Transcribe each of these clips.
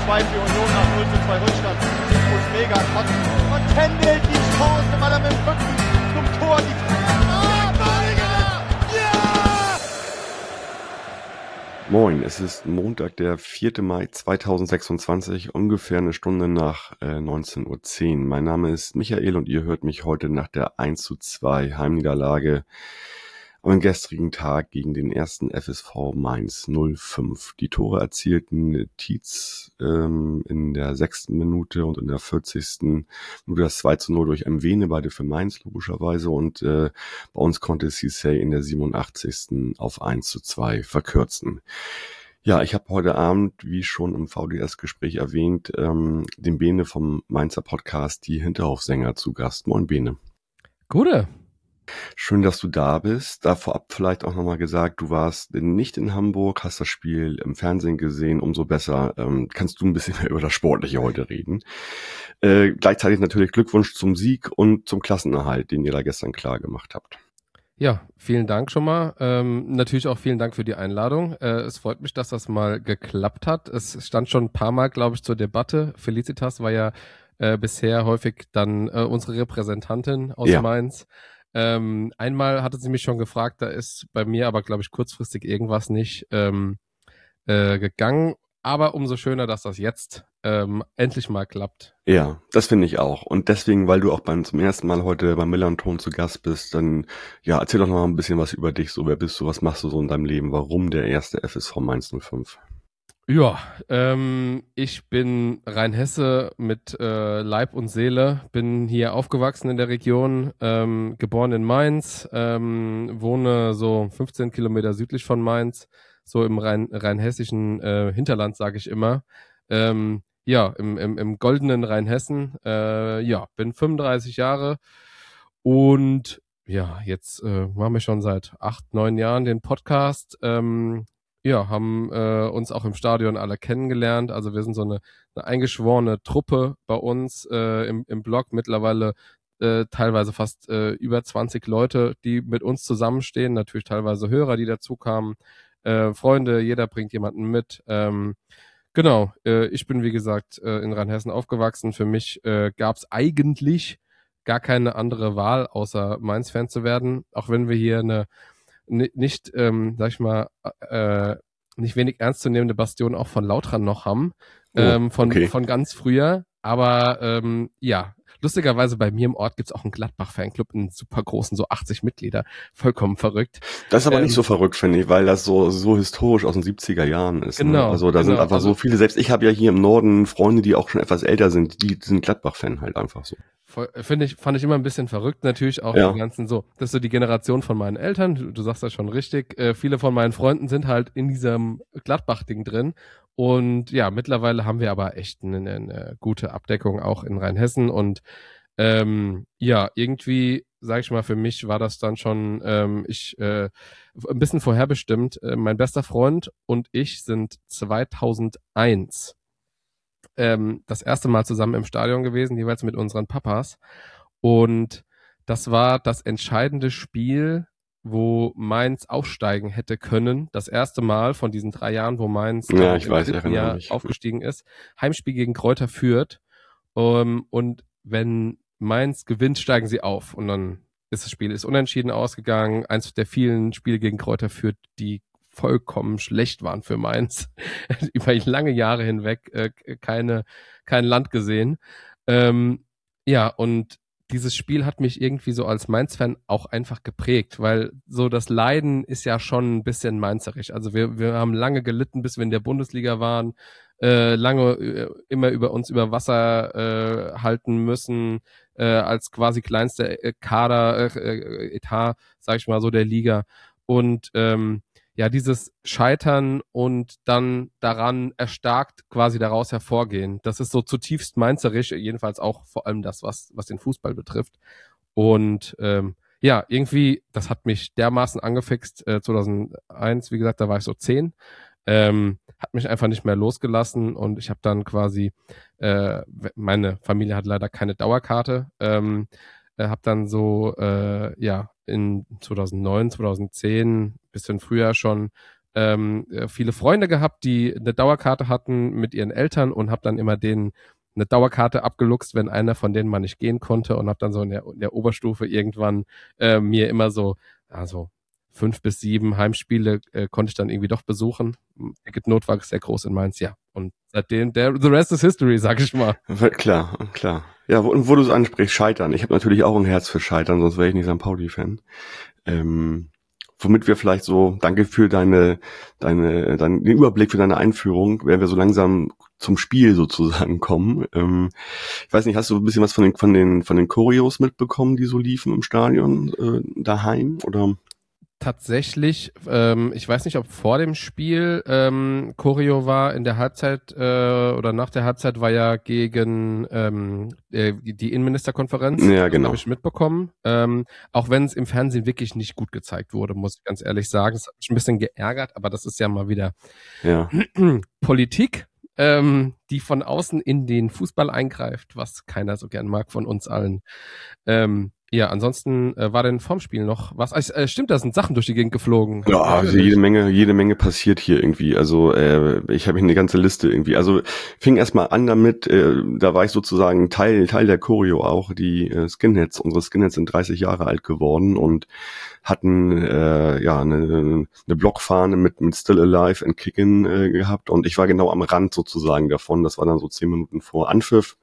2 für Union nach 0:2 Rückstand. Muss mega kotzen. Und Kendall die Chance, weil er mit dem Rücken zum Tor die Ja! Moin, es ist Montag, der 4. Mai 2026, ungefähr eine Stunde nach 19:10 Uhr. Mein Name ist Michael und ihr hört mich heute nach der 1:2 Heimniederlage am gestrigen Tag gegen den ersten FSV Mainz 05. Die Tore erzielten Tietz in der 6. Minute und in der 40. Minute das 2:0 durch Mwene, beide für Mainz logischerweise. Und bei uns konnte Cissé in der 87. auf 1:2 verkürzen. Ja, ich habe heute Abend, wie schon im VDS-Gespräch erwähnt, den Bene vom Mainzer Podcast, die Hinterhofsänger, zu Gast. Moin Bene. Gute. Schön, dass du da bist. Da vorab vielleicht auch nochmal gesagt, du warst nicht in Hamburg, hast das Spiel im Fernsehen gesehen, umso besser. Kannst du ein bisschen mehr über das Sportliche heute reden. Gleichzeitig natürlich Glückwunsch zum Sieg und zum Klassenerhalt, den ihr da gestern klar gemacht habt. Ja, vielen Dank schon mal. Natürlich auch vielen Dank für die Einladung. Es freut mich, dass das mal geklappt hat. Es stand schon ein paar Mal, glaube ich, zur Debatte. Felicitas war ja bisher häufig dann unsere Repräsentantin aus Mainz. Einmal hatte sie mich schon gefragt, da ist bei mir aber, glaube ich, kurzfristig irgendwas nicht gegangen. Aber umso schöner, dass das jetzt endlich mal klappt. Ja, das finde ich auch. Und deswegen, weil du auch zum ersten Mal heute beim Millanton zu Gast bist, dann ja, erzähl doch noch mal ein bisschen was über dich. So, wer bist du, was machst du so in deinem Leben? Warum der erste FSV Mainz 05? Ja, ich bin Rheinhesse mit Leib und Seele, bin hier aufgewachsen in der Region, geboren in Mainz, wohne so 15 Kilometer südlich von Mainz, so im rheinhessischen Hinterland, sage ich immer. Ja, im goldenen Rheinhessen, ja, bin 35 Jahre und ja, jetzt machen wir schon seit 8, 9 Jahren den Podcast, ja, haben uns auch im Stadion alle kennengelernt. Also wir sind so eine eingeschworene Truppe bei uns im Blog. Mittlerweile teilweise fast über 20 Leute, die mit uns zusammenstehen. Natürlich teilweise Hörer, die dazu kamen. Freunde, jeder bringt jemanden mit. Genau, ich bin wie gesagt in Rheinhessen aufgewachsen. Für mich gab es eigentlich gar keine andere Wahl, außer Mainz-Fan zu werden. Auch wenn wir hier nicht, sag ich mal, nicht wenig ernstzunehmende Bastion auch von Lautern noch haben, von ganz früher. Aber ja, lustigerweise bei mir im Ort gibt's auch einen Gladbach-Fanclub, einen super großen, so 80 Mitglieder, vollkommen verrückt. Das ist aber nicht so verrückt, finde ich, weil das so historisch aus den 70er Jahren ist. Genau. Ne? Also da sind einfach so viele, selbst ich habe ja hier im Norden Freunde, die auch schon etwas älter sind, die sind Gladbach-Fan halt einfach so. Fand ich immer ein bisschen verrückt, natürlich auch die ganzen so, das ist so die Generation von meinen Eltern, du sagst das schon richtig, viele von meinen Freunden sind halt in diesem Gladbach-Ding drin und ja, mittlerweile haben wir aber echt eine gute Abdeckung auch in Rheinhessen und ja, irgendwie, sag ich mal, für mich war das dann schon ein bisschen vorherbestimmt. Mein bester Freund und ich sind 2001 das erste Mal zusammen im Stadion gewesen, jeweils mit unseren Papas. Und das war das entscheidende Spiel, wo Mainz aufsteigen hätte können. Das erste Mal von diesen 3 Jahren, wo Mainz im dritten Jahr aufgestiegen ist. Heimspiel gegen Greuther Fürth. Und wenn Mainz gewinnt, steigen sie auf. Und dann ist das Spiel unentschieden ausgegangen. Eins der vielen Spiele gegen Greuther Fürth, die vollkommen schlecht waren für Mainz. Über lange Jahre hinweg kein Land gesehen. Ja, und dieses Spiel hat mich irgendwie so als Mainz-Fan auch einfach geprägt, weil so das Leiden ist ja schon ein bisschen mainzerig. Also wir haben lange gelitten, bis wir in der Bundesliga waren, lange immer über Wasser halten müssen, als quasi kleinster Etat, sag ich mal so, der Liga. Und ja, dieses Scheitern und dann daran erstarkt quasi daraus hervorgehen, das ist so zutiefst mainzerisch, jedenfalls auch vor allem das, was den Fußball betrifft. Und ja, irgendwie, das hat mich dermaßen angefixt, 2001, wie gesagt, da war ich so 10, hat mich einfach nicht mehr losgelassen und ich habe dann quasi, meine Familie hat leider keine Dauerkarte, habe dann so, ja, in 2009, 2010, bisschen früher schon, viele Freunde gehabt, die eine Dauerkarte hatten mit ihren Eltern und habe dann immer denen eine Dauerkarte abgeluchst, wenn einer von denen mal nicht gehen konnte und habe dann so in der Oberstufe irgendwann mir immer so 5 bis 7 Heimspiele konnte ich dann irgendwie doch besuchen. Ticketnot war sehr groß in Mainz, ja. Und seitdem, the rest is history, sag ich mal. Klar. Ja, wo du es ansprichst, Scheitern. Ich habe natürlich auch ein Herz für Scheitern, sonst wäre ich nicht St. Pauli-Fan. Womit wir vielleicht so, danke für den Überblick für deine Einführung, werden wir so langsam zum Spiel sozusagen kommen. Ich weiß nicht, hast du ein bisschen was von den Choreos mitbekommen, die so liefen im Stadion daheim, oder? Tatsächlich, ich weiß nicht, ob vor dem Spiel Choreo war, in der Halbzeit oder nach der Halbzeit war ja gegen die Innenministerkonferenz. Ja, genau. Das habe ich mitbekommen. Auch wenn es im Fernsehen wirklich nicht gut gezeigt wurde, muss ich ganz ehrlich sagen. Das hat mich ein bisschen geärgert, aber das ist ja mal wieder Politik, die von außen in den Fußball eingreift, was keiner so gern mag von uns allen. Ja, ansonsten war denn vorm Spiel noch was? Stimmt, da sind Sachen durch die Gegend geflogen. Ja, also jede Menge passiert hier irgendwie. Also ich habe hier eine ganze Liste irgendwie. Also fing erstmal an damit, da war ich sozusagen Teil der Choreo auch. Die unsere Skinheads sind 30 Jahre alt geworden und hatten eine Blockfahne mit Still Alive and Kickin' gehabt. Und ich war genau am Rand sozusagen davon. Das war dann so 10 Minuten vor Anpfiff.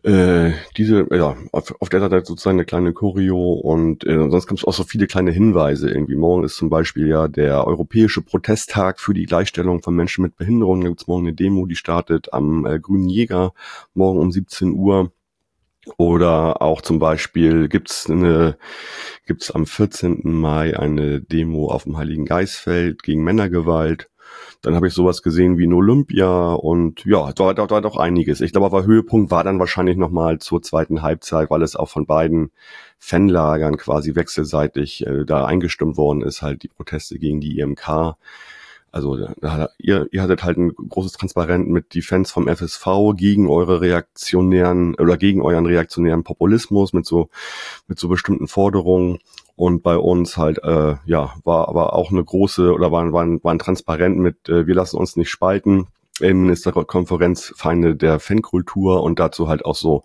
Auf der Seite sozusagen eine kleine Choreo und sonst gab es auch so viele kleine Hinweise irgendwie. Morgen ist zum Beispiel ja der Europäische Protesttag für die Gleichstellung von Menschen mit Behinderung. Da gibt's morgen eine Demo, die startet am Grünen Jäger, morgen um 17 Uhr. Oder auch zum Beispiel gibt's am 14. Mai eine Demo auf dem Heiligen Geistfeld gegen Männergewalt. Dann habe ich sowas gesehen wie ein Olympia und ja, da war doch einiges. Ich glaube, aber Höhepunkt war dann wahrscheinlich nochmal zur zweiten Halbzeit, weil es auch von beiden Fanlagern quasi wechselseitig da eingestimmt worden ist, halt die Proteste gegen die IMK. Also ihr hattet halt ein großes Transparent mit die Fans vom FSV gegen euren reaktionären Populismus mit so bestimmten Forderungen. Und bei uns halt, war aber auch eine große, oder waren transparent mit, wir lassen uns nicht spalten, Innenministerkonferenz, Feinde der Fankultur und dazu halt auch so,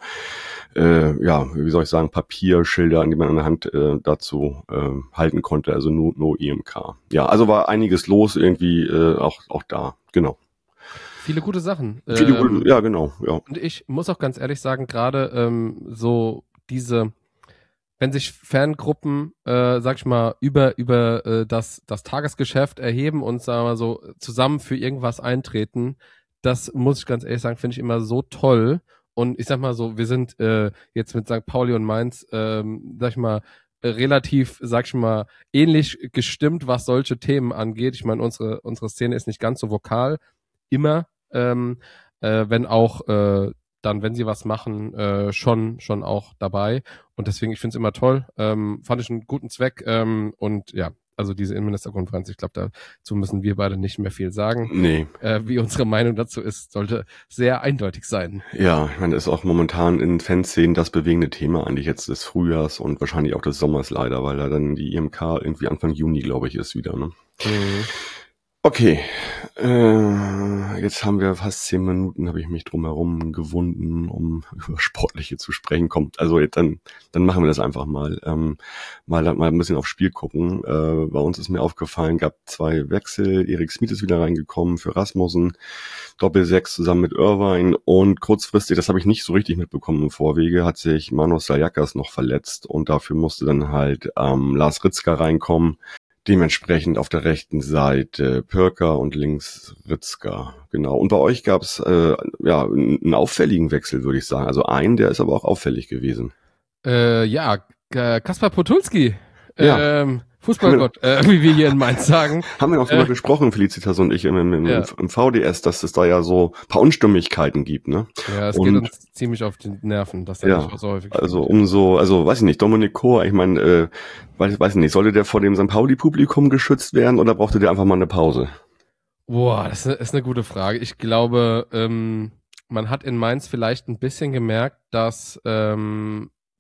Papierschilder, die man in der Hand dazu halten konnte, also no IMK. Ja, also war einiges los irgendwie, auch da, genau. Viele gute Sachen. Ja, genau, ja. Und ich muss auch ganz ehrlich sagen, gerade wenn sich Fangruppen, sag ich mal, über das Tagesgeschäft erheben und, sagen wir mal so, zusammen für irgendwas eintreten, das muss ich ganz ehrlich sagen, finde ich immer so toll. Und ich sag mal so, wir sind jetzt mit St. Pauli und Mainz, relativ, ähnlich gestimmt, was solche Themen angeht. Ich meine, unsere Szene ist nicht ganz so vokal, immer, wenn auch dann, wenn sie was machen, schon auch dabei. Und deswegen, ich finde es immer toll. Fand ich einen guten Zweck. Und ja, also diese Innenministerkonferenz, ich glaube, dazu müssen wir beide nicht mehr viel sagen. Nee. Wie unsere Meinung dazu ist, sollte sehr eindeutig sein. Ja, ich meine, das ist auch momentan in Fanszenen das bewegende Thema eigentlich jetzt des Frühjahrs und wahrscheinlich auch des Sommers leider, weil da dann die IMK irgendwie Anfang Juni, glaube ich, ist wieder, ne? Mhm. Okay, jetzt haben wir fast 10 Minuten, habe ich mich drumherum gewunden, um über Sportliche zu sprechen. Kommt, also jetzt dann machen wir das einfach mal. Mal ein bisschen aufs Spiel gucken. Bei uns ist mir aufgefallen, gab 2 Wechsel. Erik Smith ist wieder reingekommen für Rasmussen. Doppel-6 zusammen mit Irvine und kurzfristig, das habe ich nicht so richtig mitbekommen im Vorwege, hat sich Manos Saljakas noch verletzt und dafür musste dann halt Lars Ritzka reinkommen. Dementsprechend auf der rechten Seite Pörker und links Ritzka. Genau. Und bei euch gab es einen auffälligen Wechsel, würde ich sagen. Also der ist aber auch auffällig gewesen. Kaspar Potulski. Ja. Fußballgott, wie wir hier in Mainz sagen. Haben wir noch drüber gesprochen, Felicitas und ich, im VDS, dass es da ja so ein paar Unstimmigkeiten gibt, ne? Ja, es geht uns ziemlich auf die Nerven, dass der nicht so häufig weiß ich nicht, Dominik Kohr, ich meine, weiß nicht, sollte der vor dem St. Pauli-Publikum geschützt werden oder brauchte der einfach mal eine Pause? Boah, das ist eine gute Frage. Ich glaube, man hat in Mainz vielleicht ein bisschen gemerkt, dass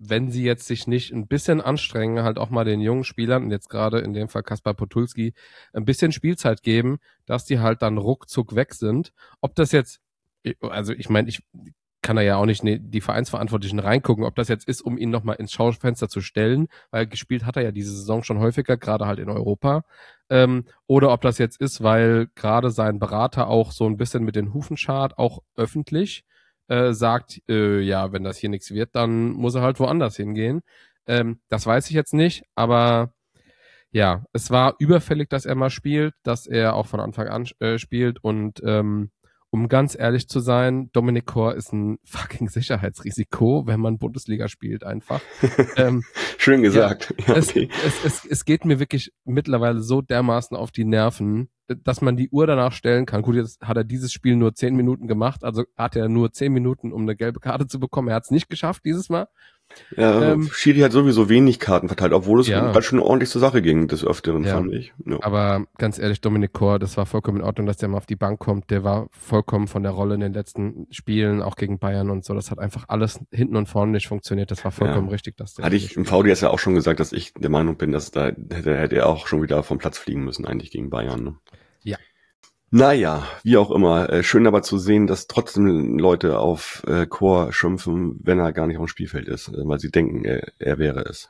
wenn sie jetzt sich nicht ein bisschen anstrengen, halt auch mal den jungen Spielern, und jetzt gerade in dem Fall Kaspar Podolski, ein bisschen Spielzeit geben, dass die halt dann ruckzuck weg sind. Ob das jetzt, also ich meine, ich kann da ja auch nicht die Vereinsverantwortlichen reingucken, ob das jetzt ist, um ihn nochmal ins Schaufenster zu stellen, weil gespielt hat er ja diese Saison schon häufiger, gerade halt in Europa, oder ob das jetzt ist, weil gerade sein Berater auch so ein bisschen mit den Hufen schart, auch öffentlich, sagt, ja, wenn das hier nichts wird, dann muss er halt woanders hingehen. Das weiß ich jetzt nicht, aber ja, es war überfällig, dass er mal spielt, dass er auch von Anfang an spielt und um ganz ehrlich zu sein, Dominic Kor ist ein fucking Sicherheitsrisiko, wenn man Bundesliga spielt einfach. Schön gesagt. Ja, okay. Es geht mir wirklich mittlerweile so dermaßen auf die Nerven, dass man die Uhr danach stellen kann. Gut, jetzt hat er dieses Spiel nur 10 Minuten gemacht, also hat er nur 10 Minuten, um eine gelbe Karte zu bekommen. Er hat es nicht geschafft dieses Mal. Ja, Schiri hat sowieso wenig Karten verteilt, obwohl es ganz schön ordentlich zur Sache ging, des Öfteren, fand ich. Ja. Aber ganz ehrlich, Dominic Kor, das war vollkommen in Ordnung, dass der mal auf die Bank kommt. Der war vollkommen von der Rolle in den letzten Spielen, auch gegen Bayern und so. Das hat einfach alles hinten und vorne nicht funktioniert. Das war vollkommen richtig, dass der. Hatte ich im VDS ja auch schon gesagt, dass ich der Meinung bin, dass da hätte er auch schon wieder vom Platz fliegen müssen, eigentlich gegen Bayern. Ne? Ja. Naja, wie auch immer. Schön aber zu sehen, dass trotzdem Leute auf Kor schimpfen, wenn er gar nicht auf dem Spielfeld ist, weil sie denken, er wäre es.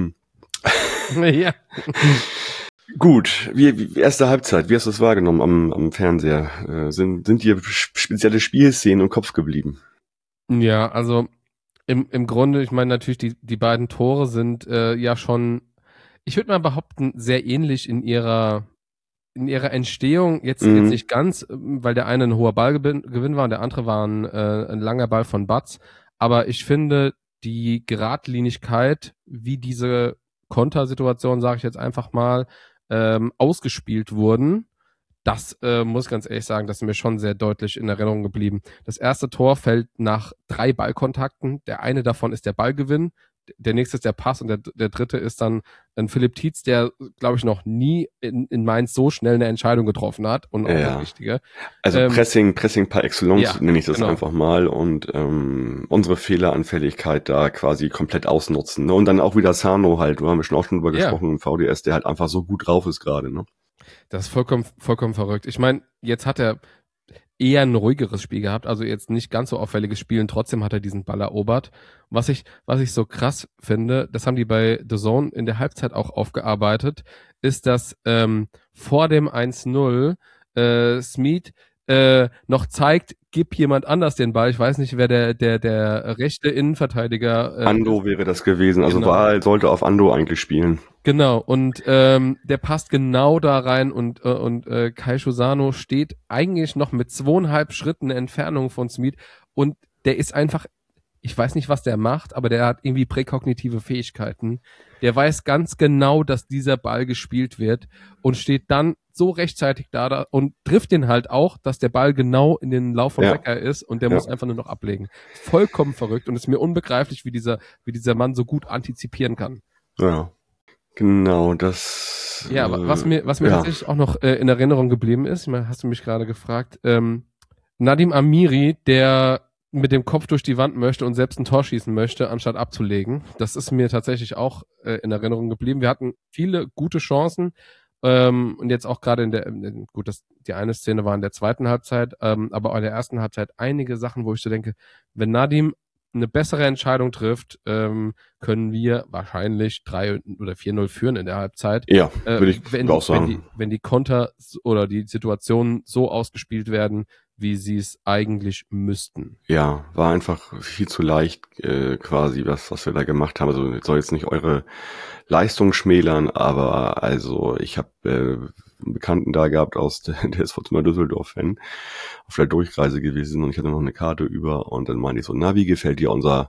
Ja. Gut, wie erste Halbzeit, wie hast du es wahrgenommen am Fernseher? Sind dir spezielle Spielszenen im Kopf geblieben? Ja, also im Grunde, ich meine natürlich, die beiden Tore sind ja schon, ich würde mal behaupten, sehr ähnlich in ihrer Entstehung, jetzt nicht ganz, weil der eine ein hoher Ballgewinn war und der andere war ein langer Ball von Batz. Aber ich finde, die Geradlinigkeit, wie diese Kontersituation, sage ich jetzt einfach mal, ausgespielt wurden, das muss ich ganz ehrlich sagen, das ist mir schon sehr deutlich in Erinnerung geblieben. Das erste Tor fällt nach 3 Ballkontakten. Der eine davon ist der Ballgewinn. Der nächste ist der Pass und der dritte ist dann ein Philipp Tietz, der, glaube ich, noch nie in Mainz so schnell eine Entscheidung getroffen hat und auch eine richtige. Also Pressing par excellence nenne ich das einfach mal und unsere Fehleranfälligkeit da quasi komplett ausnutzen. Ne? Und dann auch wieder Sano halt, da haben wir schon drüber gesprochen im VDS, der halt einfach so gut drauf ist gerade. Ne? Das ist vollkommen verrückt. Ich meine, jetzt hat er eher ein ruhigeres Spiel gehabt, also jetzt nicht ganz so auffälliges Spiel und trotzdem hat er diesen Ball erobert. Was ich so krass finde, das haben die bei The Zone in der Halbzeit auch aufgearbeitet, ist, dass vor dem 1-0 Smith noch zeigt, gib jemand anders den Ball. Ich weiß nicht, wer der rechte Innenverteidiger Ando wäre das gewesen. Also Wahl sollte auf Ando eigentlich spielen. Genau, und der passt genau da rein und Kai Sano steht eigentlich noch mit 2,5 Schritten Entfernung von Smith und der ist einfach, ich weiß nicht, was der macht, aber der hat irgendwie präkognitive Fähigkeiten. Der weiß ganz genau, dass dieser Ball gespielt wird und steht dann so rechtzeitig da und trifft den halt auch, dass der Ball genau in den Lauf von Becker ist und der muss einfach nur noch ablegen. Vollkommen verrückt und es ist mir unbegreiflich, wie dieser Mann so gut antizipieren kann. Ja. Genau, das. Ja, was mir tatsächlich auch noch in Erinnerung geblieben ist, hast du mich gerade gefragt, Nadim Amiri, der mit dem Kopf durch die Wand möchte und selbst ein Tor schießen möchte, anstatt abzulegen. Das ist mir tatsächlich auch in Erinnerung geblieben. Wir hatten viele gute Chancen und jetzt auch gerade die eine Szene war in der zweiten Halbzeit, aber auch in der ersten Halbzeit einige Sachen, wo ich so denke, wenn Nadim eine bessere Entscheidung trifft, können wir wahrscheinlich 3 oder 4-0 führen in der Halbzeit. Ja, würde ich auch sagen. Wenn die Konter oder die Situationen so ausgespielt werden, wie sie es eigentlich müssten. Ja, war einfach viel zu leicht quasi, was wir da gemacht haben. Also soll jetzt nicht eure Leistung schmälern, aber also ich habe einen Bekannten da gehabt der ist Fortuna Düsseldorf-Fan, auf der Durchreise gewesen und ich hatte noch eine Karte über und dann meinte ich so, na, wie gefällt dir unser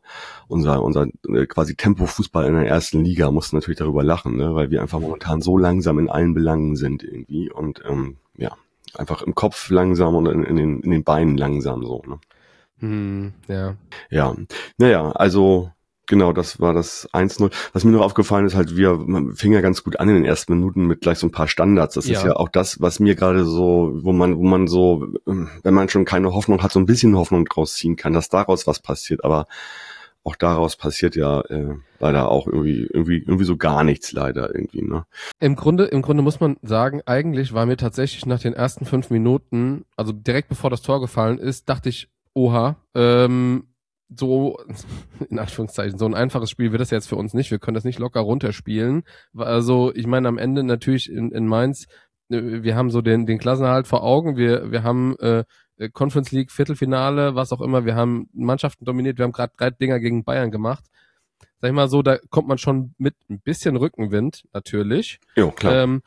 quasi Tempo-Fußball in der ersten Liga? Mussten natürlich darüber lachen, ne, weil wir einfach momentan so langsam in allen Belangen sind irgendwie und einfach im Kopf langsam und in den Beinen langsam so, ne. Ja. Ja, naja, also genau, das war das 1-0. Was mir noch aufgefallen ist, halt, man fing ja ganz gut an in den ersten Minuten mit gleich so ein paar Standards. Das ist ja auch das, was mir gerade so, wo man so, wenn man schon keine Hoffnung hat, so ein bisschen Hoffnung draus ziehen kann, dass daraus was passiert. Aber auch daraus passiert ja leider auch irgendwie so gar nichts leider irgendwie, ne? Im Grunde muss man sagen, eigentlich war mir tatsächlich nach den ersten 5 Minuten, also direkt bevor das Tor gefallen ist, dachte ich, oha, so, in Anführungszeichen, so ein einfaches Spiel wird das jetzt für uns nicht. Wir können das nicht locker runterspielen. Also, ich meine, am Ende natürlich in Mainz, wir haben so den Klassenerhalt vor Augen. Wir haben Conference League Viertelfinale, was auch immer. Wir haben Mannschaften dominiert. Wir haben gerade 3 Dinger gegen Bayern gemacht. Sag ich mal so, da kommt man schon mit ein bisschen Rückenwind, natürlich. Ja, klar.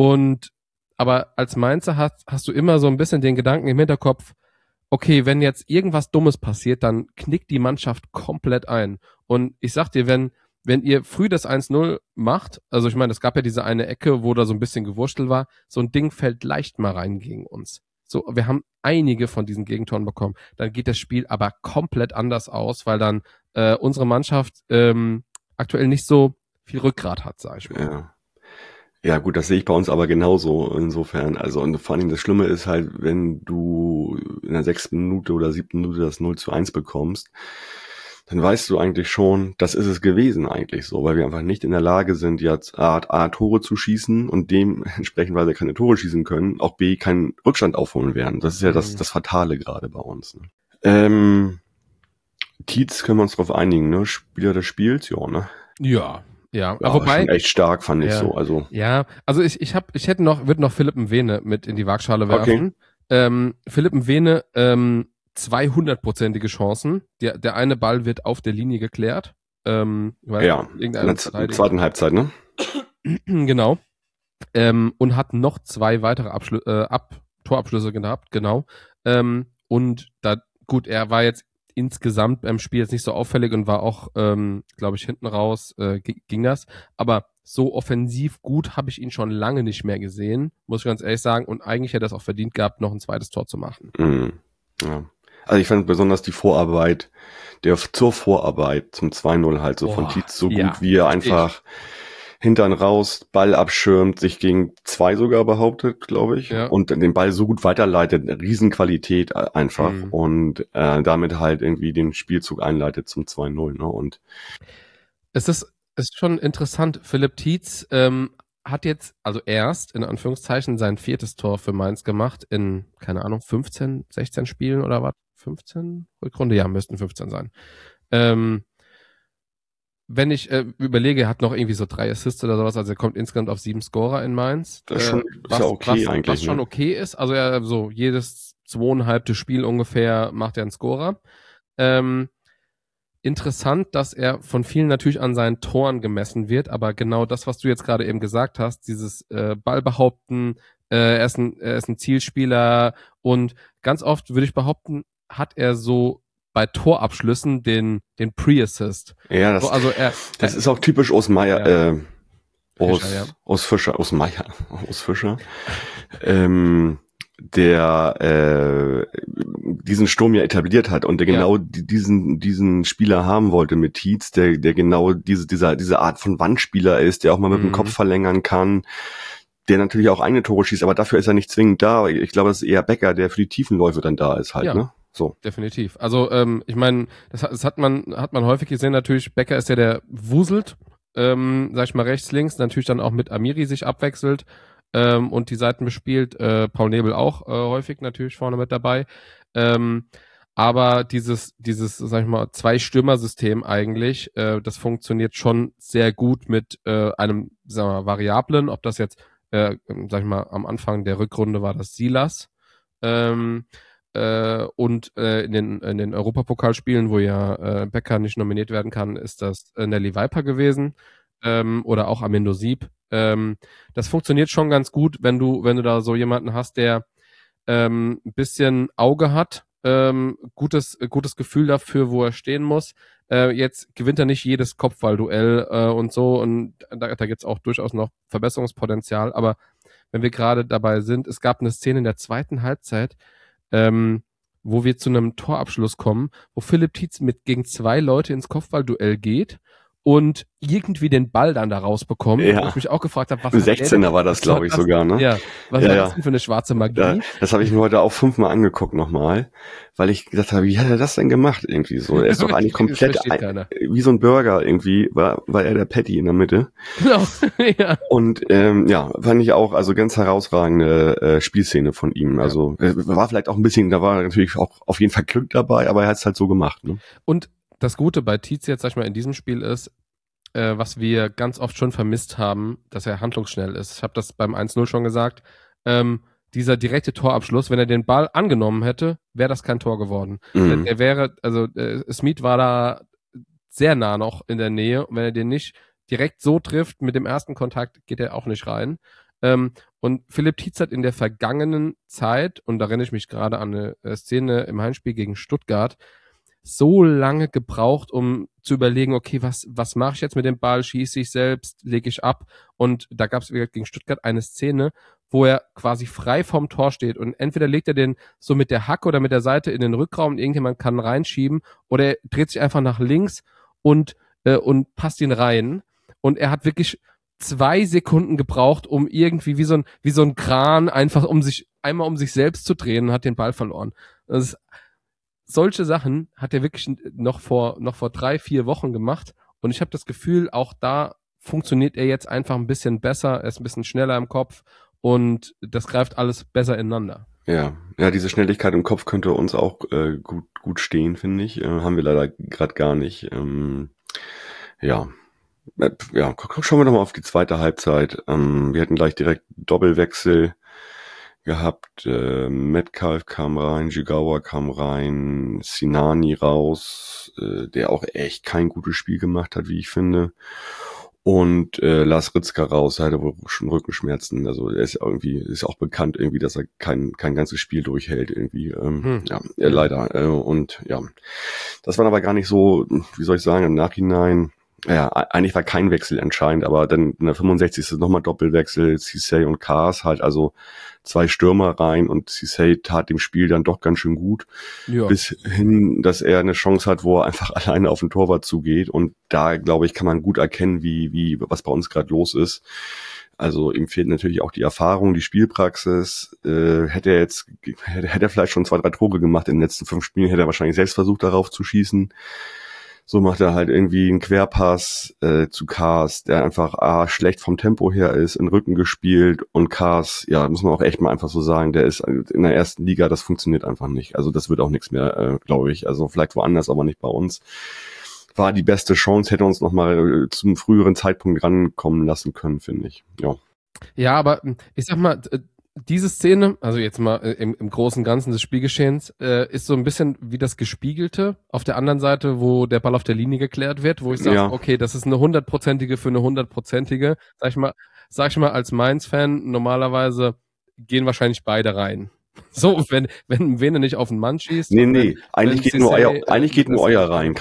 Aber als Mainzer hast du immer so ein bisschen den Gedanken im Hinterkopf, okay, wenn jetzt irgendwas Dummes passiert, dann knickt die Mannschaft komplett ein. Und ich sag dir, wenn ihr früh das 1-0 macht, also ich meine, es gab ja diese eine Ecke, wo da so ein bisschen gewurstelt war, so ein Ding fällt leicht mal rein gegen uns. So, wir haben einige von diesen Gegentoren bekommen. Dann geht das Spiel aber komplett anders aus, weil dann unsere Mannschaft aktuell nicht so viel Rückgrat hat, sag ich mal. Ja. Ja gut, das sehe ich bei uns aber genauso insofern. Also und vor allem das Schlimme ist halt, wenn du in der 6. Minute oder 7. Minute das 0-1 bekommst, dann weißt du eigentlich schon, das ist es gewesen eigentlich so, weil wir einfach nicht in der Lage sind, jetzt A, Tore zu schießen und dementsprechend, weil wir keine Tore schießen können, auch B, keinen Rückstand aufholen werden. Das ist ja das Fatale gerade bei uns. Ne? Tietz können wir uns drauf einigen, ne? Spieler des Spiels, ja, ne? Ja. Aber wobei, schon echt stark, fand ich so. Also. Ja, also ich würde noch Philipp Mwene mit in die Waagschale werfen. Okay. Philipp Mwene, 200-prozentige Chancen. Der eine Ball wird auf der Linie geklärt. In der zweiten Halbzeit, ne? Genau. Und hat noch 2 weitere Torabschlüsse gehabt, genau. Und da, gut, er war jetzt insgesamt beim Spiel jetzt nicht so auffällig und war auch, glaube ich, hinten raus ging das. Aber so offensiv gut habe ich ihn schon lange nicht mehr gesehen, muss ich ganz ehrlich sagen. Und eigentlich hätte er es auch verdient gehabt, noch ein zweites Tor zu machen. Ja. Also ich fand besonders die Vorarbeit, zur Vorarbeit zum 2-0 halt so von Tietz so gut, wie er einfach Hintern raus, Ball abschirmt, sich gegen 2 sogar behauptet, glaube ich, und den Ball so gut weiterleitet, Riesenqualität einfach und damit halt irgendwie den Spielzug einleitet zum 2-0. Ne? Und es ist schon interessant, Philipp Tietz hat jetzt, also erst in Anführungszeichen sein 4. Tor für Mainz gemacht in, keine Ahnung, 15, 16 Spielen oder was? 15? Rückrunde? Ja, müssten 15 sein. Wenn ich überlege, er hat noch irgendwie so 3 Assists oder sowas, also er kommt insgesamt auf 7 Scorer in Mainz. Das ist ja okay eigentlich. Was schon okay ist, also er so jedes 2,5. Spiel ungefähr macht er einen Scorer. Interessant, dass er von vielen natürlich an seinen Toren gemessen wird, aber genau das, was du jetzt gerade eben gesagt hast, dieses Ballbehaupten, er ist ein Zielspieler und ganz oft würde ich behaupten, hat er so bei Torabschlüssen den Pre-Assist. Ja, das ist auch typisch aus Meier, aus Fischer, der diesen Sturm ja etabliert hat und der genau diesen Spieler haben wollte mit Tietz, der genau diese Art von Wandspieler ist, der auch mal mit dem Kopf verlängern kann, der natürlich auch eigene Tore schießt, aber dafür ist er nicht zwingend da. Ich glaube, das ist eher Becker, der für die Tiefenläufe dann da ist halt, ne? So. Definitiv. Also ich meine, das hat man häufig gesehen natürlich. Becker ist ja der wuselt, sag ich mal rechts, links, natürlich dann auch mit Amiri sich abwechselt und die Seiten bespielt. Paul Nebel auch häufig natürlich vorne mit dabei. Aber dieses, sag ich mal, 2-Stürmer-System eigentlich, das funktioniert schon sehr gut mit einem, sagen wir mal, Variablen. Ob das jetzt, sag ich mal, am Anfang der Rückrunde war das Silas. Und in den Europapokalspielen, wo ja Becker nicht nominiert werden kann, ist das Nelly Viper gewesen oder auch Amindo Sieb. Das funktioniert schon ganz gut, wenn du da so jemanden hast, der ein bisschen Auge hat, gutes Gefühl dafür, wo er stehen muss. Jetzt gewinnt er nicht jedes Kopfballduell und so und da gibt's auch durchaus noch Verbesserungspotenzial, aber wenn wir gerade dabei sind, es gab eine Szene in der 2. Halbzeit, wo wir zu einem Torabschluss kommen, wo Philipp Tietz gegen 2 Leute ins Kopfballduell geht und irgendwie den Ball dann da rausbekommen. Ja. Wo ich mich auch gefragt habe, was 16er war das, glaube ich, sogar, ne? Ja, was war das denn für eine schwarze Magie? Das habe ich mir heute auch 5-mal angeguckt nochmal, weil ich gedacht habe, wie hat er das denn gemacht irgendwie so? Er ist doch eigentlich komplett wie so ein Burger irgendwie, war er der Patty in der Mitte. Genau, ja. Und fand ich auch, also ganz herausragende Spielszene von ihm. Also war vielleicht auch ein bisschen, da war natürlich auch auf jeden Fall Glück dabei, aber er hat es halt so gemacht. Ne? Und das Gute bei Tietz jetzt, sag ich mal, in diesem Spiel ist, was wir ganz oft schon vermisst haben, dass er handlungsschnell ist. Ich habe das beim 1-0 schon gesagt. Dieser direkte Torabschluss, wenn er den Ball angenommen hätte, wäre das kein Tor geworden. Mhm. Er wäre, also Smith war da sehr nah noch in der Nähe. Und wenn er den nicht direkt so trifft, mit dem ersten Kontakt geht er auch nicht rein. Und Philipp Tietz hat in der vergangenen Zeit, und da erinnere ich mich gerade an eine Szene im Heimspiel gegen Stuttgart, so lange gebraucht, um zu überlegen, okay, was mache ich jetzt mit dem Ball? Schieße ich selbst? Lege ich ab? Und da gab es gegen Stuttgart eine Szene, wo er quasi frei vorm Tor steht und entweder legt er den so mit der Hacke oder mit der Seite in den Rückraum und irgendjemand kann reinschieben oder er dreht sich einfach nach links und passt ihn rein. Und er hat wirklich 2 Sekunden gebraucht, um irgendwie wie so ein Kran einfach einmal um sich selbst zu drehen und hat den Ball verloren. Solche Sachen hat er wirklich noch vor 3-4 Wochen gemacht und ich habe das Gefühl, auch da funktioniert er jetzt einfach ein bisschen besser, er ist ein bisschen schneller im Kopf und das greift alles besser ineinander. Ja, diese Schnelligkeit im Kopf könnte uns auch gut stehen, finde ich. Haben wir leider gerade gar nicht. Schauen wir doch mal auf die zweite Halbzeit. Wir hatten gleich direkt Doppelwechsel gehabt. Metcalf kam rein, Jigawa kam rein, Sinani raus, der auch echt kein gutes Spiel gemacht hat, wie ich finde. Und Lars Ritzka raus, er hatte wohl schon Rückenschmerzen. Also er ist auch bekannt irgendwie, dass er kein ganzes Spiel durchhält irgendwie. Leider. Das war aber gar nicht so, wie soll ich sagen, im Nachhinein. Ja, eigentlich war kein Wechsel entscheidend, aber dann in der 65. nochmal Doppelwechsel, Cissé und Kaas halt, also 2 Stürmer rein und Cissé tat dem Spiel dann doch ganz schön gut, bis hin, dass er eine Chance hat, wo er einfach alleine auf den Torwart zugeht und da, glaube ich, kann man gut erkennen, was bei uns gerade los ist. Also ihm fehlt natürlich auch die Erfahrung, die Spielpraxis. Hätte er vielleicht schon 2, 3 Tore gemacht in den letzten 5 Spielen, hätte er wahrscheinlich selbst versucht, darauf zu schießen. So macht er halt irgendwie einen Querpass zu Kaas, der einfach schlecht vom Tempo her ist, in den Rücken gespielt und Kaas, muss man auch echt mal einfach so sagen, der ist in der ersten Liga, das funktioniert einfach nicht. Also das wird auch nichts mehr, glaube ich. Also vielleicht woanders, aber nicht bei uns. War die beste Chance, hätte uns noch mal zum früheren Zeitpunkt rankommen lassen können, finde ich. Ja, aber ich sag mal, diese Szene, also jetzt mal im großen und Ganzen des Spielgeschehens, ist so ein bisschen wie das Gespiegelte auf der anderen Seite, wo der Ball auf der Linie geklärt wird, wo ich sage, okay, das ist eine 100-prozentige für eine 100-prozentige. Sag ich mal als Mainz-Fan, normalerweise gehen wahrscheinlich beide rein. So, wenn Vene nicht auf den Mann schießt. Nee, eigentlich geht nur euer rein.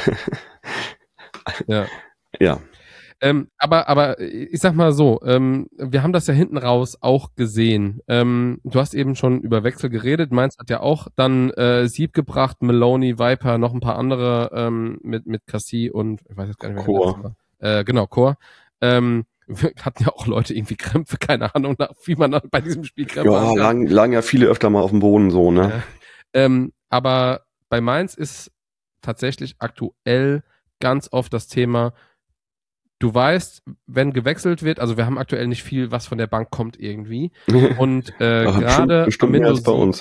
Ja. Aber ich sag mal so, wir haben das ja hinten raus auch gesehen. Du hast eben schon über Wechsel geredet. Mainz hat ja auch dann Sieb gebracht, Maloney, Viper, noch ein paar andere mit Cassie und ich weiß jetzt gar nicht, wer der letzte war. Genau, Chor. Wir hatten ja auch Leute irgendwie Krämpfe, keine Ahnung, wie man bei diesem Spiel Krämpfe hat. Ja, lagen ja viele öfter mal auf dem Boden so, ne? Aber bei Mainz ist tatsächlich aktuell ganz oft das Thema, du weißt, wenn gewechselt wird, also wir haben aktuell nicht viel, was von der Bank kommt irgendwie. Und gerade Amindo Sieb bei uns.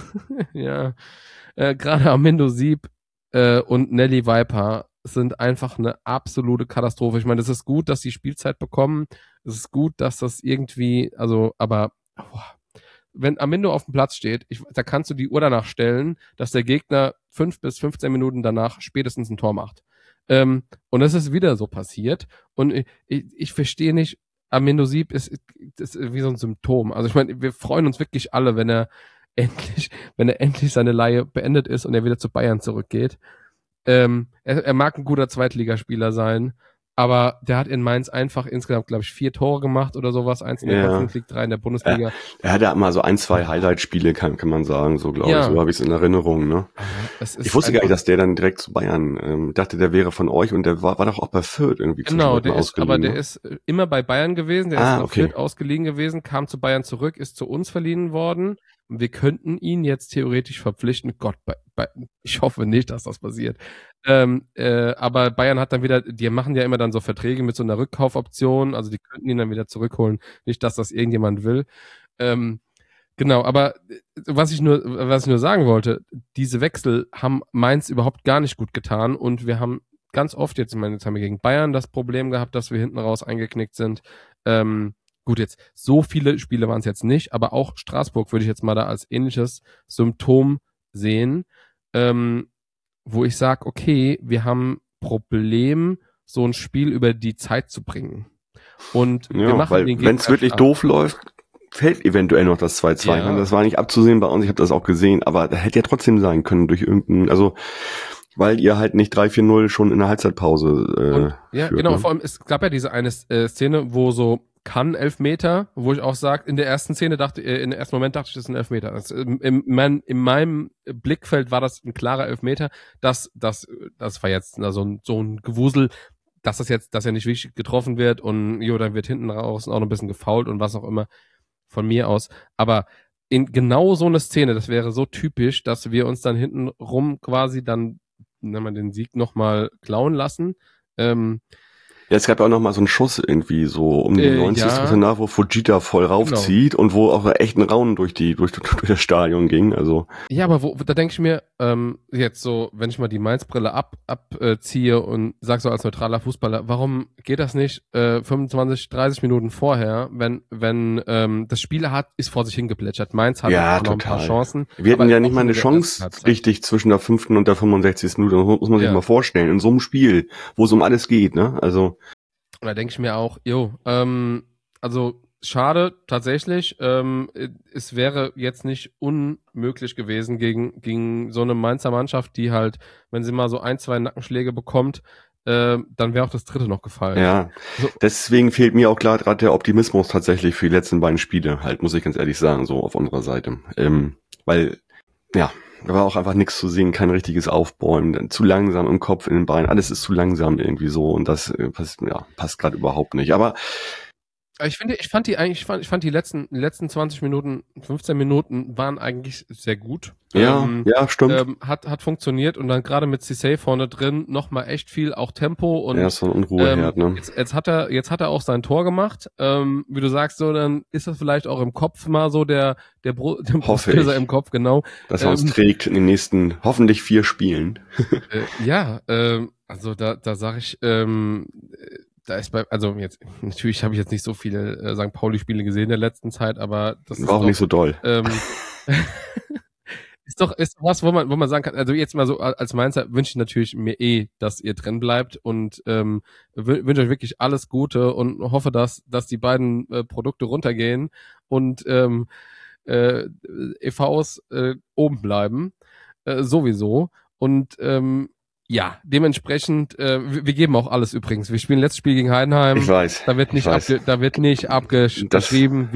Gerade Amindo Sieb und Nelly Viper sind einfach eine absolute Katastrophe. Ich meine, es ist gut, dass sie Spielzeit bekommen. Es ist gut, dass das irgendwie, aber wenn Amindo auf dem Platz steht, da kannst du die Uhr danach stellen, dass der Gegner 5 bis 15 Minuten danach spätestens ein Tor macht. Und das ist wieder so passiert. Und ich verstehe nicht, Amindo Sieb ist wie so ein Symptom. Also ich meine, wir freuen uns wirklich alle, wenn er endlich seine Leihe beendet ist und er wieder zu Bayern zurückgeht. Er mag ein guter Zweitligaspieler sein, Aber der hat in Mainz einfach insgesamt, glaube ich, 4 Tore gemacht oder sowas. 1 in der Conference League, 3 in der Bundesliga. Er hat ja mal so 1, 2 Highlight-Spiele, kann man sagen, so glaube ich. So habe ich es in Erinnerung. Ne? Ich wusste gar nicht, dass der dann direkt zu Bayern, dachte, der wäre von euch und der war doch auch bei Fürth irgendwie. Genau, der ist immer bei Bayern gewesen, der ist nach Fürth ausgeliehen gewesen, kam zu Bayern zurück, ist zu uns verliehen worden. Wir könnten ihn jetzt theoretisch verpflichten. Gott, ich hoffe nicht, dass das passiert. Aber Bayern hat dann wieder, die machen ja immer dann so Verträge mit so einer Rückkaufoption, also die könnten ihn dann wieder zurückholen. Nicht, dass das irgendjemand will. Genau, aber was ich nur sagen wollte, diese Wechsel haben Mainz überhaupt gar nicht gut getan und wir haben ganz oft jetzt haben wir gegen Bayern das Problem gehabt, dass wir hinten raus eingeknickt sind. Gut, jetzt so viele Spiele waren es jetzt nicht, aber auch Straßburg würde ich jetzt mal da als ähnliches Symptom sehen, wo ich sage, okay, wir haben Problem, so ein Spiel über die Zeit zu bringen. Und wir machen den wenn es wirklich doof läuft, fällt eventuell noch das 2-2. Ja. Das war nicht abzusehen bei uns, ich habe das auch gesehen, aber da hätte ja trotzdem sein können durch weil ihr halt nicht 3-4-0 schon in der Halbzeitpause ja, führt, genau, ne? Vor allem, es gab ja diese eine Szene, wo so kann Elfmeter, wo ich auch sage, im ersten Moment dachte ich, das ist ein Elfmeter. In meinem Blickfeld war das ein klarer Elfmeter. Das war jetzt so ein Gewusel, dass er nicht wirklich getroffen wird und dann wird hinten raus auch noch ein bisschen gefoult und was auch immer von mir aus. Aber in genau so eine Szene, das wäre so typisch, dass wir uns dann hinten rum quasi dann den Sieg nochmal klauen lassen. Ja, es gab ja auch noch mal so einen Schuss irgendwie so um die 90. nach, wo Fujita voll raufzieht und wo auch echt ein Raunen durch das Stadion ging. Also ja, aber da denke ich mir jetzt so, wenn ich mal die Mainz-Brille abziehe und sag so als neutraler Fußballer, warum geht das nicht 25, 30 Minuten vorher, wenn das Spiel ist vor sich hingeplätschert. Mainz hat noch ein paar Chancen. Wir hatten ja nicht mal eine Chance richtig zwischen der 5. und der 65. Minute. Das muss man sich mal vorstellen. In so einem Spiel, wo es um alles geht, ne? Also da denke ich mir auch, also schade tatsächlich. Es wäre jetzt nicht unmöglich gewesen gegen so eine Mainzer Mannschaft, die halt, wenn sie mal so 1, 2 Nackenschläge bekommt, dann wäre auch das dritte noch gefallen. Ja, deswegen fehlt mir auch klar gerade der Optimismus tatsächlich für die letzten beiden Spiele, halt, muss ich ganz ehrlich sagen, so auf unserer Seite. Weil, ja, da war auch einfach nichts zu sehen, kein richtiges Aufbäumen, zu langsam im Kopf, in den Beinen, alles ist zu langsam irgendwie so und das passt gerade überhaupt nicht. Aber ich fand die letzten 20 Minuten, 15 Minuten waren eigentlich sehr gut. Ja, stimmt. Hat funktioniert und dann gerade mit Cissé vorne drin nochmal echt viel auch Tempo und so ein Unruheherd, ne? Jetzt hat er auch sein Tor gemacht. Wie du sagst, so dann ist das vielleicht auch im Kopf mal so der Brustlöser im Kopf, genau. Dass er uns trägt in den nächsten hoffentlich 4 Spielen. Also da sage ich, da ist jetzt, natürlich habe ich jetzt nicht so viele St. Pauli-Spiele gesehen in der letzten Zeit, aber das war auch nicht so doll. Ist doch was, wo man sagen kann, also jetzt mal so als Mainzer wünsche ich natürlich mir dass ihr drin bleibt und wünsche euch wirklich alles Gute und hoffe, dass die beiden Produkte runtergehen und EVs oben bleiben, sowieso. Und ja, dementsprechend, wir geben auch alles übrigens. Wir spielen letztes Spiel gegen Heidenheim. Ich weiß. Da wird nicht abgeschrieben.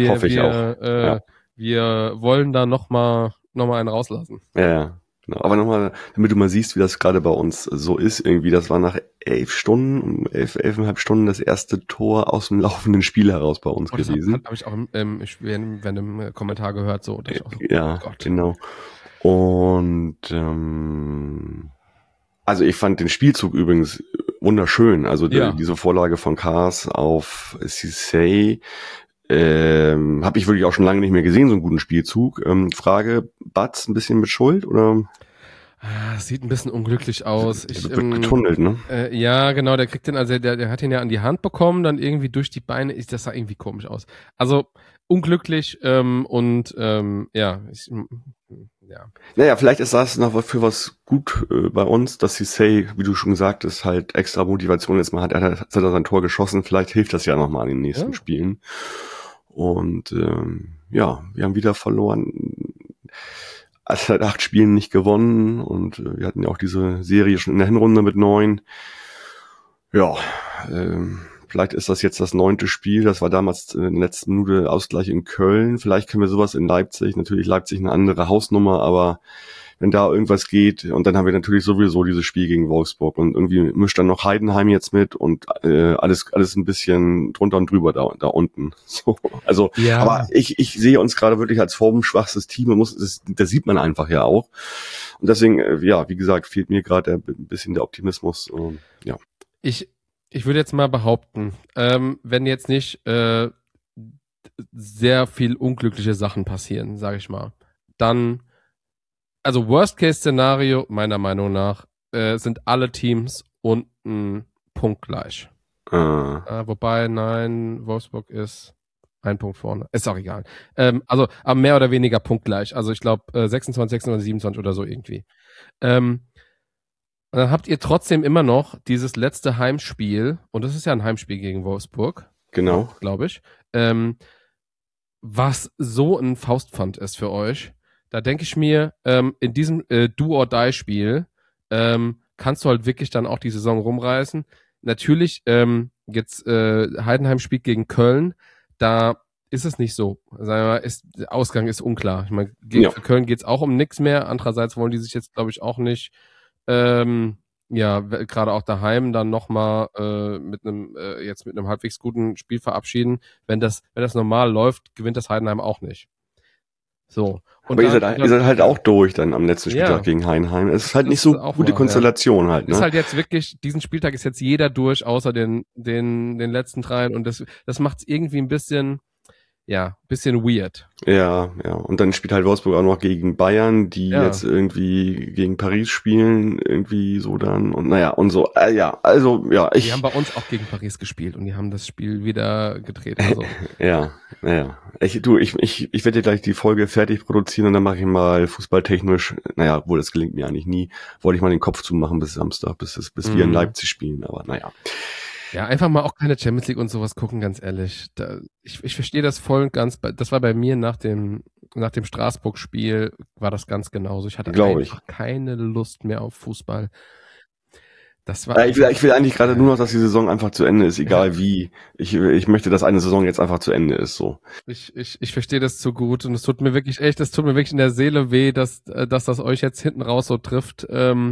Wir wollen da noch mal einen rauslassen. Ja, genau. Aber nochmal, damit du mal siehst, wie das gerade bei uns so ist, irgendwie, das war nach 11,5 Stunden das erste Tor aus dem laufenden Spiel heraus bei uns gewesen. Habe ich auch während dem Kommentar gehört, so. Ja, genau. Und also ich fand den Spielzug übrigens wunderschön. Also diese Vorlage von Kars auf Cissé habe ich wirklich auch schon lange nicht mehr gesehen, so einen guten Spielzug. Frage, Batz ein bisschen mit Schuld, oder? Sieht ein bisschen unglücklich aus. Wird getunnelt, ne? Ja, genau, der kriegt den, also der hat ihn ja an die Hand bekommen, dann irgendwie durch die Beine, das sah irgendwie komisch aus. Also unglücklich Naja, vielleicht ist das noch für was gut bei uns, dass Cissé, wie du schon gesagt hast, halt extra Motivation jetzt mal hat. Er hat sein Tor geschossen, vielleicht hilft das ja nochmal in den nächsten Spielen. Und wir haben wieder verloren. Also seit 8 Spielen nicht gewonnen und wir hatten ja auch diese Serie schon in der Hinrunde mit 9. Ja, vielleicht ist das jetzt das 9. Spiel. Das war damals in der letzten Minute Ausgleich in Köln. Vielleicht können wir sowas in Leipzig. Natürlich Leipzig eine andere Hausnummer, aber wenn da irgendwas geht, und dann haben wir natürlich sowieso dieses Spiel gegen Wolfsburg und irgendwie mischt dann noch Heidenheim jetzt mit und alles ein bisschen drunter und drüber da unten. So, also, ja. Aber ich sehe uns gerade wirklich als formschwachstes Team. Das sieht man einfach ja auch. Und deswegen, ja, wie gesagt, fehlt mir gerade ein bisschen der Optimismus. Ja. Ich würde jetzt mal behaupten, wenn jetzt nicht sehr viel unglückliche Sachen passieren, sage ich mal, dann, also Worst-Case-Szenario, meiner Meinung nach, sind alle Teams unten punktgleich. Wobei, nein, Wolfsburg ist 1 Punkt vorne. Ist auch egal. Also mehr oder weniger punktgleich. Also ich glaube 26, 26, 27 oder so irgendwie. Und dann habt ihr trotzdem immer noch dieses letzte Heimspiel, und das ist ja ein Heimspiel gegen Wolfsburg. Genau. Glaube ich. Was so ein Faustpfand ist für euch. Da denke ich mir, in diesem Do-or-Die-Spiel kannst du halt wirklich dann auch die Saison rumreißen. Natürlich, jetzt Heidenheim spielt gegen Köln, da ist es nicht so. Sagen wir mal, der Ausgang ist unklar. Ich meine, gegen Köln geht's auch um nichts mehr. Andererseits wollen die sich jetzt, glaube ich, auch nicht gerade auch daheim dann nochmal mit einem halbwegs guten Spiel verabschieden. Wenn das normal läuft, gewinnt das Heidenheim auch nicht. So. Und aber ihr seid halt auch durch dann am letzten Spieltag gegen Heidenheim. Es ist halt nicht so gute Konstellation halt. Ne? Ist halt jetzt wirklich, diesen Spieltag ist jetzt jeder durch, außer den letzten dreien, und das macht's irgendwie ein bisschen weird. Ja. Und dann spielt halt Wolfsburg auch noch gegen Bayern, die jetzt irgendwie gegen Paris spielen, irgendwie so dann und und so. Die haben bei uns auch gegen Paris gespielt und die haben das Spiel wieder gedreht. Also. Ich werde gleich die Folge fertig produzieren und dann mache ich mal fußballtechnisch, obwohl das gelingt mir eigentlich nie, wollte ich mal den Kopf zumachen bis Samstag, bis wir in Leipzig spielen, aber Ja, einfach mal auch keine Champions League und sowas gucken, ganz ehrlich. Ich verstehe das voll und ganz. Das war bei mir nach dem Straßburg-Spiel, war das ganz genauso. Ich hatte einfach keine Lust mehr auf Fußball. Das war ich will eigentlich gerade nur noch, dass die Saison einfach zu Ende ist, egal wie. Ich möchte, dass eine Saison jetzt einfach zu Ende ist, so. Ich verstehe das zu gut und es tut mir wirklich in der Seele weh, dass das euch jetzt hinten raus so trifft.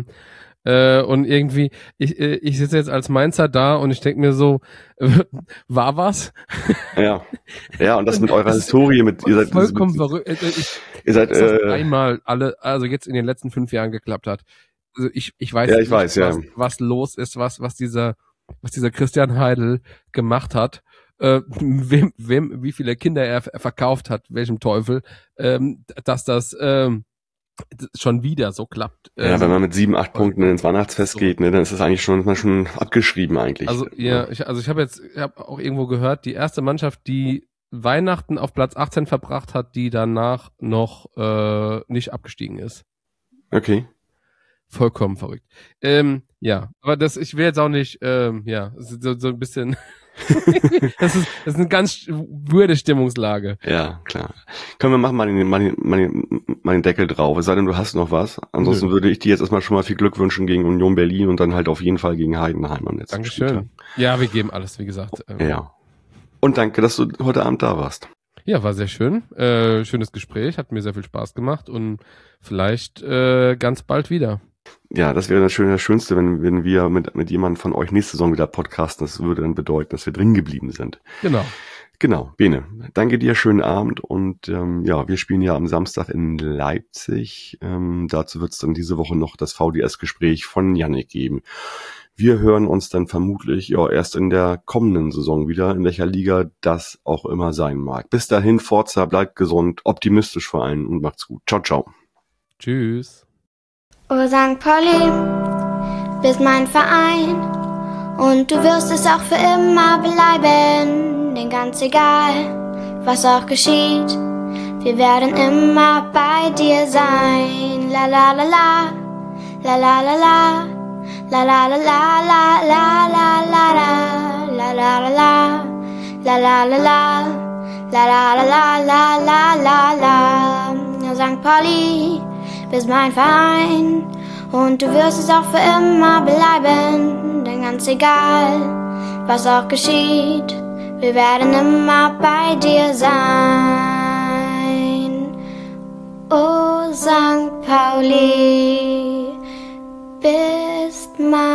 Und irgendwie, ich sitze jetzt als Mainzer da und ich denke mir so, war was? Ja, und das mit eurer Historie, ihr seid vollkommen verrückt. Ihr seid einmal also jetzt in den letzten 5 Jahren geklappt hat. Also ich weiß nicht, was los ist, was dieser Christian Heidel gemacht hat. Wie viele Kinder er verkauft hat, welchem Teufel, dass das schon wieder so klappt. Ja, wenn man mit 7, 8 Punkten ins Weihnachtsfest geht, dann ist das eigentlich schon abgeschrieben eigentlich. Also ich habe auch irgendwo gehört, die erste Mannschaft, die Weihnachten auf Platz 18 verbracht hat, die danach noch nicht abgestiegen ist. Okay. Vollkommen verrückt. Aber ich will jetzt auch nicht, so ein bisschen das ist eine ganz weirde Stimmungslage. Ja, klar. Können wir machen mal den Deckel drauf. Es sei denn, du hast noch was. Ansonsten würde ich dir jetzt erstmal schon mal viel Glück wünschen gegen Union Berlin und dann halt auf jeden Fall gegen Heidenheim am letzten Dankeschön. Spieltag. Ja, wir geben alles, wie gesagt. Ja. Und danke, dass du heute Abend da warst. Ja, war sehr schön. Schönes Gespräch, hat mir sehr viel Spaß gemacht und vielleicht ganz bald wieder. Ja, das wäre das Schönste, wenn wir mit jemandem von euch nächste Saison wieder podcasten. Das würde dann bedeuten, dass wir drin geblieben sind. Genau, Bene. Danke dir, schönen Abend und wir spielen ja am Samstag in Leipzig. Dazu wird es dann diese Woche noch das VDS-Gespräch von Yannick geben. Wir hören uns dann vermutlich erst in der kommenden Saison wieder, in welcher Liga das auch immer sein mag. Bis dahin, Forza, bleibt gesund, optimistisch vor allem und macht's gut. Ciao, ciao. Tschüss. Oh St. Pauli, bist mein Verein und du wirst es auch für immer bleiben, denn ganz egal, was auch geschieht, wir werden immer bei dir sein. La la la la, la la la la, la la la la la la la la la la la la, la la la la, la la la la la la la. St. Pauli, bist mein Verein und du wirst es auch für immer bleiben, denn ganz egal, was auch geschieht, wir werden immer bei dir sein. Oh St. Pauli, bist mein